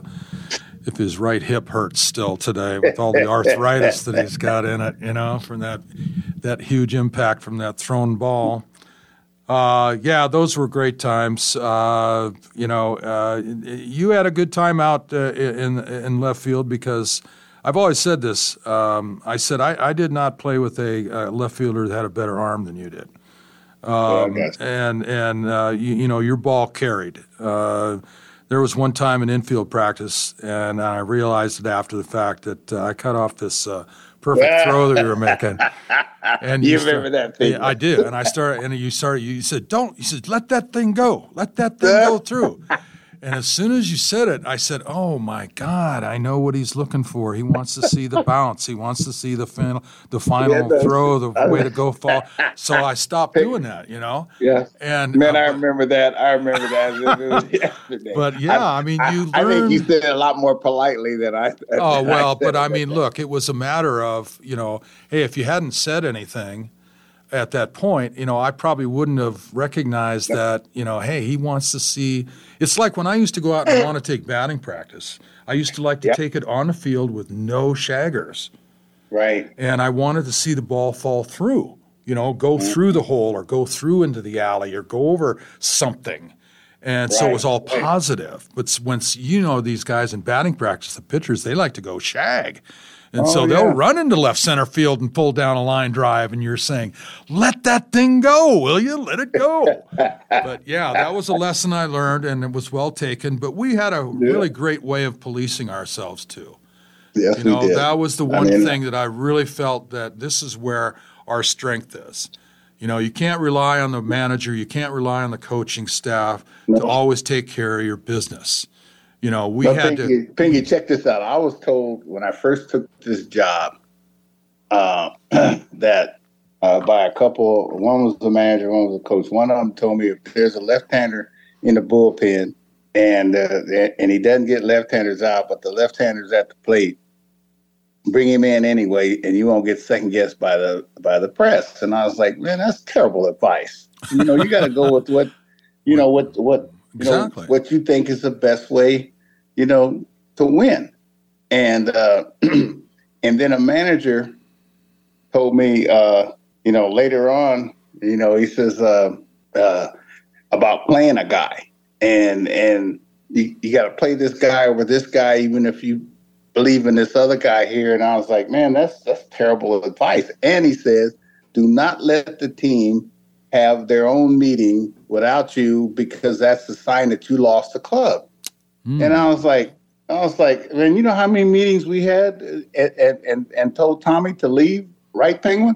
if his right hip hurts still today with all the arthritis that he's got in it. You know, from that that huge impact from that thrown ball. Uh, yeah, those were great times. Uh, you know, uh, you had a good time out uh, in in left field because I've always said this. Um, I said I, I did not play with a uh, left fielder that had a better arm than you did. Um, Okay. and and uh, you, you know, your ball carried. Uh, there was one time in infield practice, and I realized it after the fact that uh, I cut off this uh, perfect throw that you were making. And You start- remember that thing. Yeah, I do. And I started, and you started, you said, don't, you said, let that thing go. Let that thing go through. And as soon as you said it, I said, oh my God, I know what he's looking for. He wants to see the bounce. He wants to see the final, the final Yeah, that's- throw, the way to go fall. So I stopped doing that, you know? Yeah. And Man, uh, I remember that. I remember that as if it was yesterday. But yeah, I mean, you I think learn- you said it a lot more politely than I. Oh, well, said but it. I mean, look, it was a matter of, you know, hey, if you hadn't said anything, at that point, you know, I probably wouldn't have recognized that, you know, hey, he wants to see. It's like when I used to go out and want to take batting practice. I used to like to yep. take it on the field with no shaggers. Right. And I wanted to see the ball fall through, you know, go mm-hmm. through the hole or go through into the alley or go over something. And right. so it was all positive. But once, you know, these guys in batting practice, the pitchers, they like to go shag. And oh, so they'll yeah. run into left center field and pull down a line drive, and you're saying, let that thing go, will you? Let it go. But, yeah, that was a lesson I learned, and it was well taken. But we had a yeah. really great way of policing ourselves, too. Yes, you know, we did. That was the one I mean, thing that I really felt that this is where our strength is. You know, you can't rely on the manager. You can't rely on the coaching staff no. to always take care of your business. You know, we but had Pinky, to. Pinky, check this out. I was told when I first took this job uh, that uh, by a couple, one was the manager, one was the coach. One of them told me if there's a left-hander in the bullpen and uh, and he doesn't get left-handers out, but the left-hander's at the plate, bring him in anyway, and you won't get second-guessed by the by the press. And I was like, man, that's terrible advice. You know, you got to go with what, you know, what what. You exactly. know, what you think is the best way, you know, to win. And uh, and then a manager told me, uh, you know, later on, you know, he says uh, uh, about playing a guy. And and you, you got to play this guy over this guy, even if you believe in this other guy here. And I was like, man, that's that's terrible advice. And he says, do not let the team have their own meeting without you, because that's the sign that you lost the club. Mm. And I was like, I was like, man, you know how many meetings we had and, and, and told Tommy to leave, right, Penguin?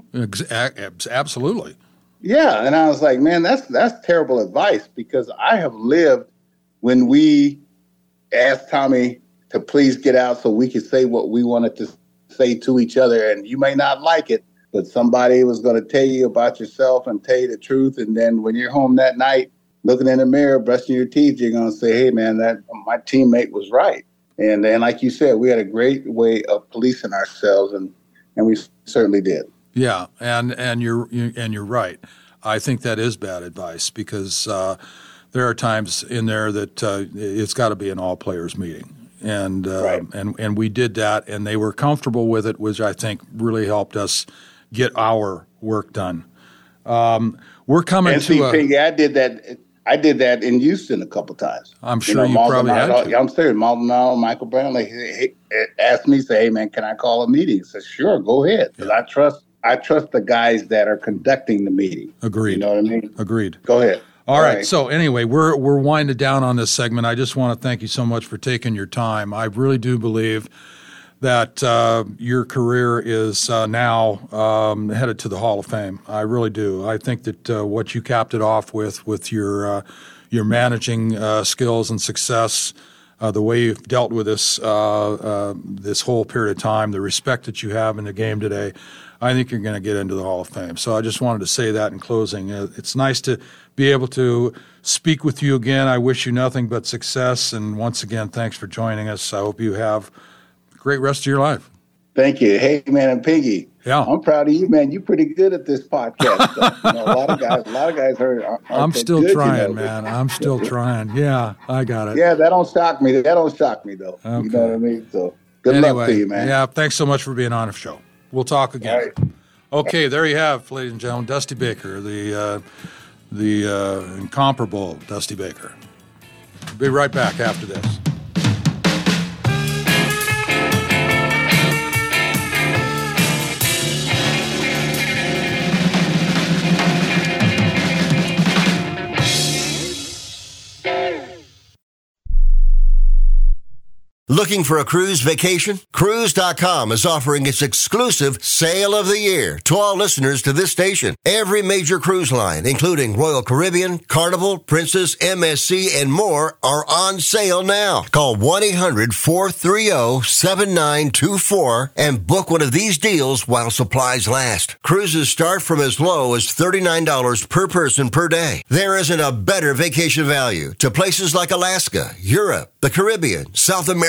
Absolutely. Yeah. And I was like, man, that's, that's terrible advice, because I have lived when we asked Tommy to please get out so we could say what we wanted to say to each other. And you may not like it, but somebody was going to tell you about yourself and tell you the truth. And then when you're home that night, looking in the mirror, brushing your teeth, you're going to say, hey, man, that my teammate was right. And then, like you said, we had a great way of policing ourselves, and, and we certainly did. Yeah, and and you're you, and you're right. I think that is bad advice, because uh, there are times in there that uh, it's got to be an all-players meeting. And, uh, right. and, and we did that, and they were comfortable with it, which I think really helped us get our work done. Um, we're coming and to see, a. Pinky, I did that. I did that in Houston a couple times. I'm sure you, know, you probably had to. I'm serious. Maldonado, Michael Brownlee he, he asked me, say, "Hey, man, can I call a meeting?" I said, "Sure, go ahead." Because yeah. I trust. I trust the guys that are conducting the meeting. Agreed. You know what I mean? Agreed. Go ahead. All, All right. right. So anyway, we're we're winding down on this segment. I just want to thank you so much for taking your time. I really do believe that uh, your career is uh, now um, headed to the Hall of Fame. I really do. I think that uh, what you capped it off with, with your uh, your managing uh, skills and success, uh, the way you've dealt with this uh, uh, this whole period of time, the respect that you have in the game today, I think you're going to get into the Hall of Fame. So I just wanted to say that in closing. Uh, it's nice to be able to speak with you again. I wish you nothing but success. And once again, thanks for joining us. I hope you have great rest of your life. Thank you. Hey, man, and Pinky. Yeah, I'm proud of you, man. You're pretty good at this podcast stuff. You know, a lot of guys, a lot of guys heard. Aren't I'm still good, trying, you know? man. I'm still trying. Yeah, I got it. Yeah, that don't shock me. That don't shock me, though. Okay. You know what I mean? So good anyway, luck to you, man. Yeah, thanks so much for being on the show. We'll talk again. Right. Okay, there you have, ladies and gentlemen, Dusty Baker, the uh, the uh, incomparable Dusty Baker. We'll be right back after this. Looking for a cruise vacation? Cruise dot com is offering its exclusive Sale of the Year to all listeners to this station. Every major cruise line, including Royal Caribbean, Carnival, Princess, M S C, and more, are on sale now. Call one eight hundred four three zero seven nine two four and book one of these deals while supplies last. Cruises start from as low as thirty-nine dollars per person per day. There isn't a better vacation value to places like Alaska, Europe, the Caribbean, South America,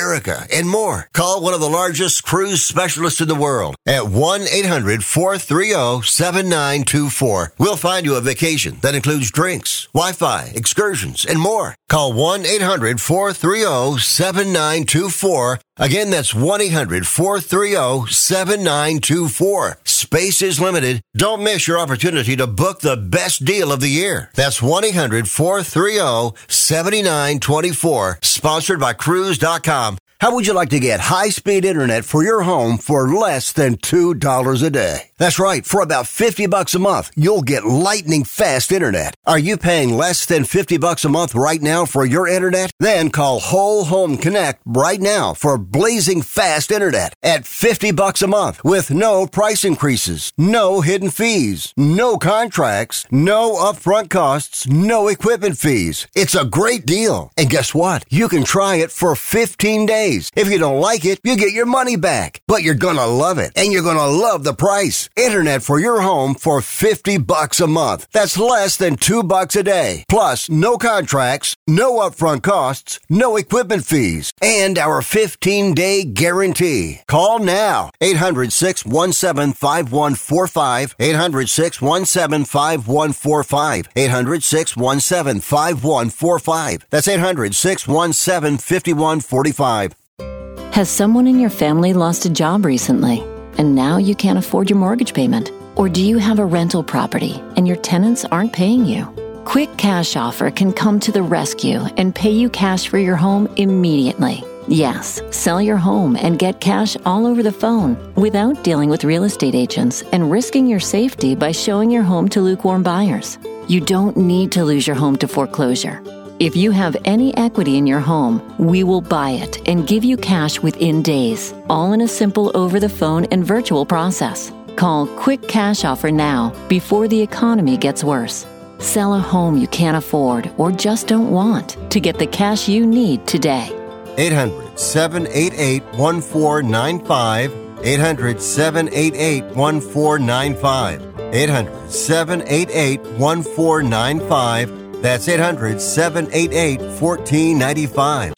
America, and more. Call one of the largest cruise specialists in the world at one eight hundred four three zero seven nine two four. We'll find you a vacation that includes drinks, Wi-Fi, excursions, and more. Call one eight hundred four three zero seven nine two four. Again, that's one eight hundred four three zero seven nine two four. Space is limited. Don't miss your opportunity to book the best deal of the year. That's one eight hundred four three zero seven nine two four. Sponsored by Cruise dot com. How would you like to get high-speed internet for your home for less than two dollars a day? That's right. For about fifty bucks a month, you'll get lightning-fast internet. Are you paying less than fifty bucks a month right now for your internet? Then call Whole Home Connect right now for blazing fast internet at fifty bucks a month with no price increases, no hidden fees, no contracts, no upfront costs, no equipment fees. It's a great deal. And guess what? You can try it for fifteen days. If you don't like it, you get your money back. But you're gonna love it, and you're gonna love the price. Internet for your home for fifty bucks a month. That's less than two bucks a day. Plus, no contracts, no upfront costs, no equipment fees, and our fifteen-day guarantee. Call now. eight hundred six one seven five one four five. eight hundred six one seven five one four five. eight hundred six one seven five one four five. That's eight hundred six one seven five one four five. Has someone in your family lost a job recently, and now you can't afford your mortgage payment? Or do you have a rental property and your tenants aren't paying you? Quick Cash Offer can come to the rescue and pay you cash for your home immediately. Yes, sell your home and get cash all over the phone without dealing with real estate agents and risking your safety by showing your home to lukewarm buyers. You don't need to lose your home to foreclosure. If you have any equity in your home, we will buy it and give you cash within days, all in a simple over-the-phone and virtual process. Call Quick Cash Offer now before the economy gets worse. Sell a home you can't afford or just don't want to get the cash you need today. eight hundred seven eight eight one four nine five. eight hundred seven eight eight one four nine five. eight hundred seven eight eight one four nine five. That's eight hundred seven eight eight one four nine five.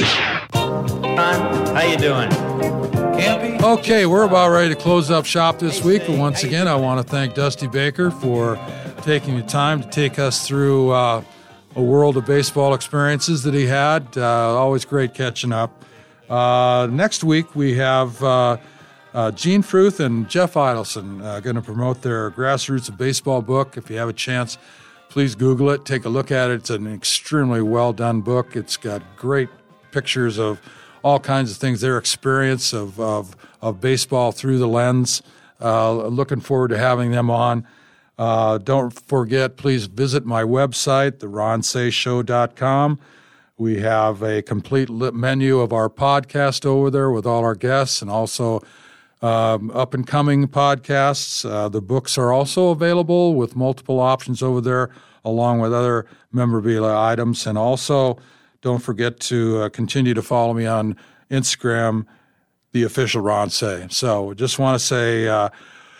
How you doing? Campy? Okay, we're about ready to close up shop this week, but once again, I want to thank Dusty Baker for taking the time to take us through uh, a world of baseball experiences that he had. Uh, always great catching up. Uh, next week, we have uh, uh, Gene Fruth and Jeff Idelson uh, going to promote their Grassroots of Baseball book. If you have a chance, please Google it, take a look at it. It's an extremely well-done book. It's got great pictures of all kinds of things, their experience of of, of baseball through the lens. Uh, looking forward to having them on. Uh, don't forget, please visit my website, the ron say show dot com. We have a complete menu of our podcast over there with all our guests and also um, up-and-coming podcasts. Uh, the books are also available with multiple options over there, along with other memorabilia items. And also, don't forget to uh, continue to follow me on Instagram, the official Ron Say. So just want to say uh,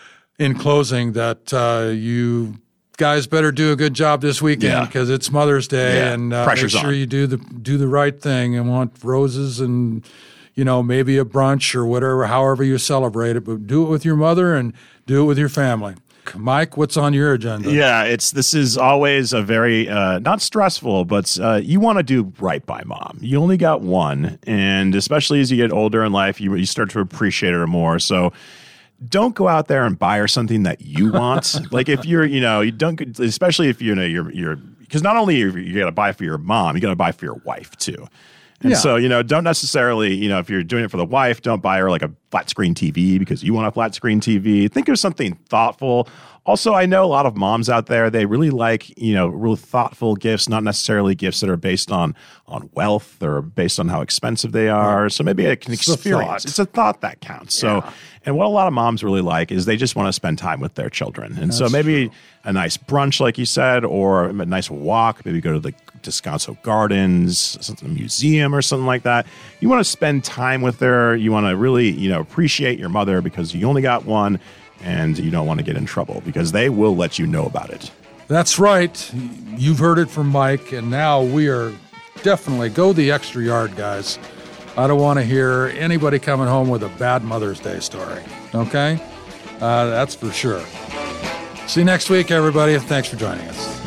in closing that uh, you guys better do a good job this weekend because yeah. it's Mother's Day, yeah. and uh, make sure on. you do the do the right thing and want roses and, you know, maybe a brunch or whatever, however you celebrate it, but do it with your mother and do it with your family. Mike, what's on your agenda? Yeah, it's this is always a very uh, not stressful, but uh, you want to do right by mom. You only got one, and especially as you get older in life, you you start to appreciate her more. So don't go out there and buy her something that you want. Like if you're, you know, you don't, especially if you know you're you're because not only you, you got to buy for your mom, you got to buy for your wife too. And yeah. so, you know, don't necessarily, you know, if you're doing it for the wife, don't buy her like a flat screen T V because you want a flat screen T V. Think of something thoughtful. Also, I know a lot of moms out there, they really like, you know, really thoughtful gifts, not necessarily gifts that are based on on wealth or based on how expensive they are. Yeah. So maybe an it's experience. A it's a thought that counts. Yeah. So, and what a lot of moms really like is they just want to spend time with their children. And That's so maybe true. a nice brunch, like you said, or a nice walk, maybe go to the Descanso Gardens, something, a museum or something like that. You want to spend time with her. You want to really, you know, appreciate your mother because you only got one and you don't want to get in trouble because they will let you know about it. That's right. You've heard it from Mike, and now we are definitely go the extra yard, guys. I don't want to hear anybody coming home with a bad Mother's Day story. Okay? Uh, that's for sure. See you next week, everybody. Thanks for joining us.